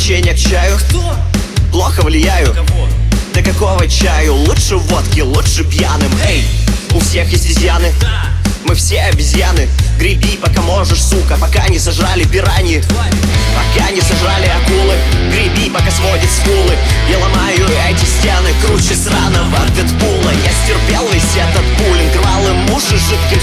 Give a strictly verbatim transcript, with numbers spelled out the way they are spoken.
Печенье к чаю. Кто? Плохо влияю. Кого? Да какого чаю? Лучше водки, лучше пьяным. Эй, у всех есть изъяны. Да. Мы все обезьяны. Греби, пока можешь, сука, пока не сожрали пираньи. Тварь. Пока не сожрали акулы. Греби, пока сводит скулы. Я ломаю эти стены круче сраного Дэдпула. Я стерпел весь этот буллинг, рвал им уши жидким